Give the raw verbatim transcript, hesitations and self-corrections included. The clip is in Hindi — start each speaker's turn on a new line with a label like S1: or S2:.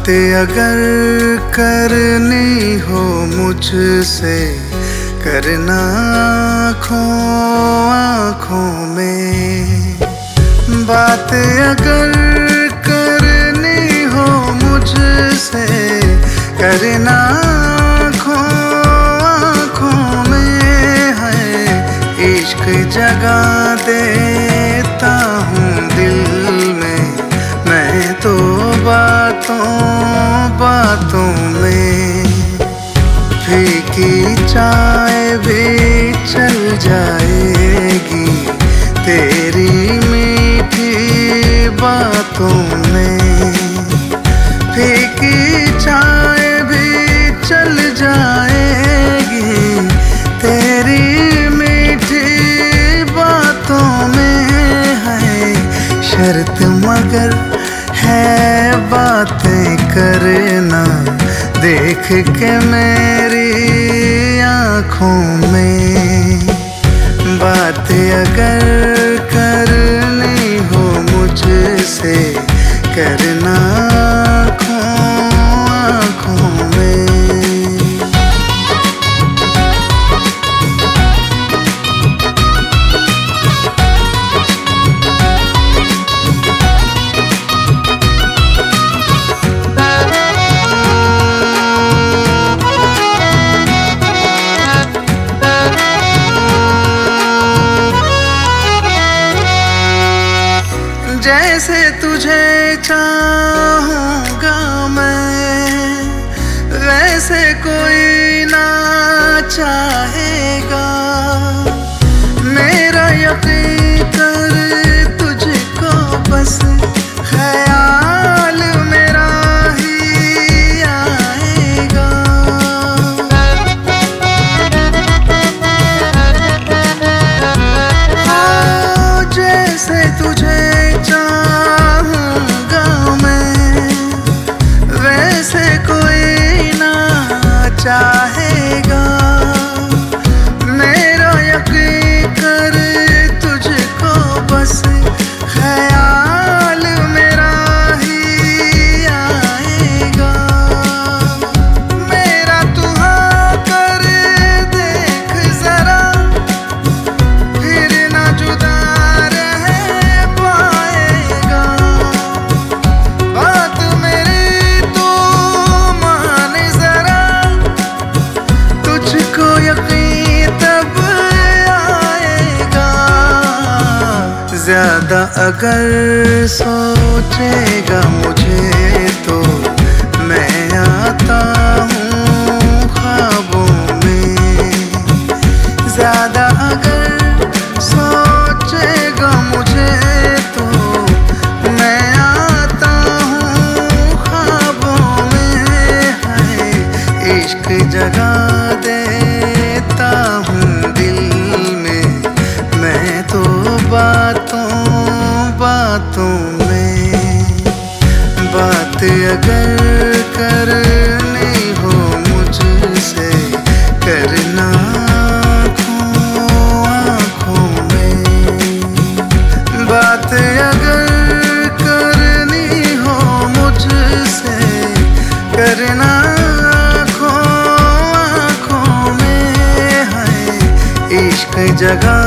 S1: अगर करनी हो मुझसे करना आँखों आँखों में। बात अगर करनी हो मुझसे करना आँखों आँखों में है। इश्क जगा देता हूँ दिल में मैं तो बातों बातों में। फीकी चाय भी चल जाएगी तेरी मीठी बातों में। फीकी चाय भी चल जाएगी तेरी मीठी बातों में है। शर्त मगर है बातें करना देख के मेरी आँखों में। बात अगर करनी हो मुझसे करना आँखों आँखों में। जैसे तुझे चाहूँगा मैं वैसे कोई ना चाहेगा। मेरा यकीन कर तुझको बस ख्याल मेरा ही आएगा। हाँ जैसे तुझे चाहूँगा मैं वैसे कोई ना चाहेगा। मेरा यकीन कर तुझको बस ख्याल मेरा ही आएगा। मेरा तू हाँ कर देख जरा फिर ना जुदा ज्यादा अगर सोचेगा मुझे तो मैं आता हूँ ख्वाबों में। ज्यादा अगर सोचेगा मुझे तो मैं आता हूँ ख्वाबों में है। इश्क जगा देता हूँ दिल में मैं तो बातों बातों में। बात अगर करनी हो मुझसे करना आँखों आँखों में। बात अगर करनी हो मुझसे करना आँखों आँखों में है। इश्क जगा